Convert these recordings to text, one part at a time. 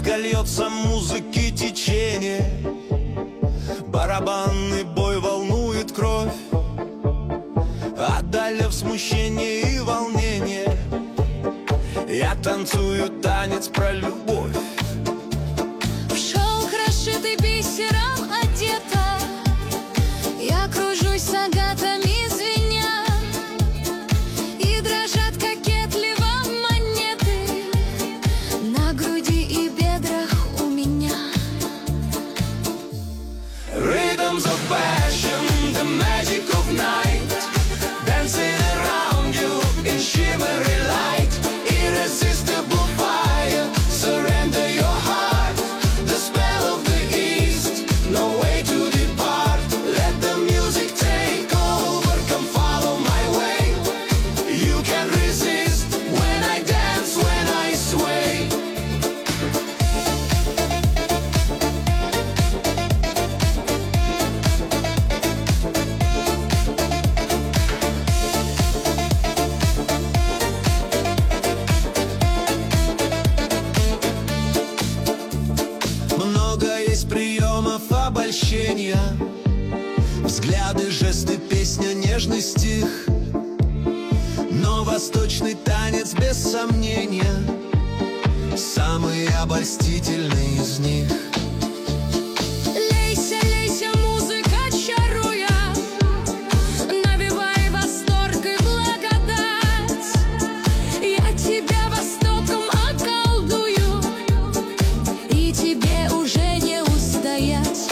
Сладко льется музыки течение, барабанный бой волнует кровь. Одолев смущение и волнение, я танцую танец про любовь. В шелк, расшитый бисером одета, я кружусь с агатами звеня, и дрожат кокетливо монеты на груди и бедрах у меня. Rhythms of passion, the magic of night, dancing around you in shimmery light. Irresistible fire, surrender your heart. The spell of the east, no way to depart. Let the music take over, come follow my way. You can't resist when I dance, when I sway. Много есть приемов обольщения, взгляды, жесты, песня, нежный стих. Но восточный танец без сомнения самый обольстительный из них. Лейся, лейся, музыка чаруя, навевай восторг и благодать. Я тебя востоком околдую, и тебе уже не устоять.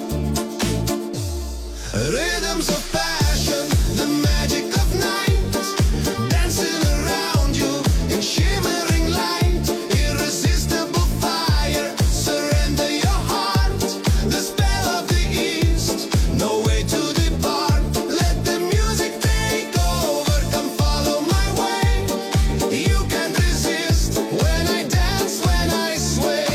Rhythms of passion, the magic of night, dancing around you in shimmering light. Irresistible fire, surrender your heart. The spell of the east, no way to depart. Let the music take over, come follow my way. You can't resist when I dance, when I sway.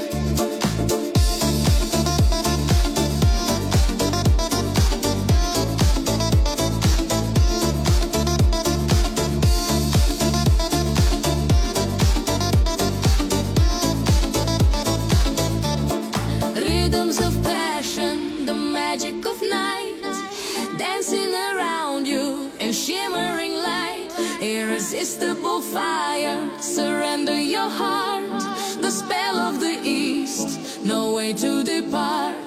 Rhythms of passion, the magic of night, dancing around you in shimmering light. Irresistible fire, surrender your heart. The spell of the east, no way to depart.